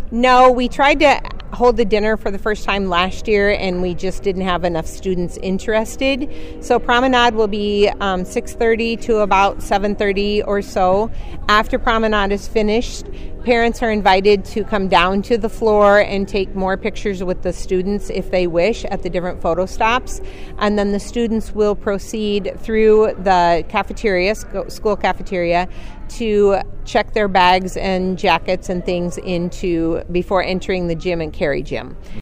No, we tried to hold the dinner for the first time last year, and we just didn't have enough students interested. So Promenade will be 6:30 to about 7:30 or so. After Promenade is finished, parents are invited to come down to the floor and take more pictures with the students if they wish at the different photo stops. And then the students will proceed through the cafeteria, school cafeteria, to check their bags and jackets and things into before entering the gym and carry gym.